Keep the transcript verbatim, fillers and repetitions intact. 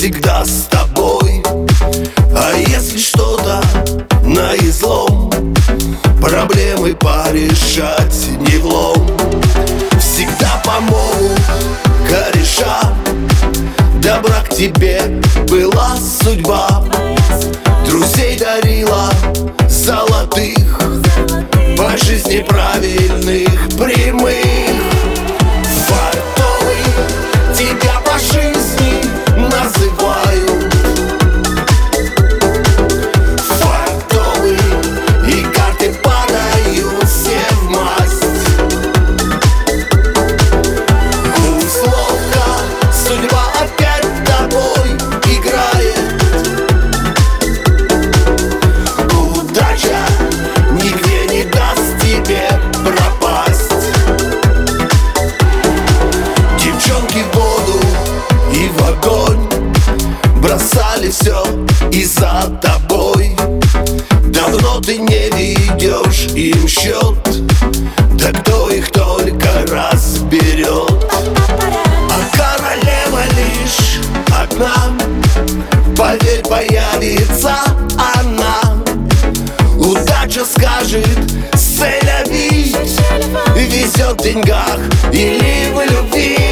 всегда с тобой. А если что-то на излом, проблемы порешать не влом. Всегда помогут кореша, добра к тебе была судьба. Друзей дарила золотых, по жизни правильных, прямых. Фартовый тебя по жизни называют. Фартовый, и карты падают все в масть. Условка, судьба опять тобой играет. Удача нигде не даст тебе пропасть. Девчонки в воду и в огонь бросали все и за тобой. Давно ты не ведешь им счет, да кто их только разберет. А королева лишь одна, поверь, появится она. Удача скажет «c'est la vie», везет в деньгах или в любви.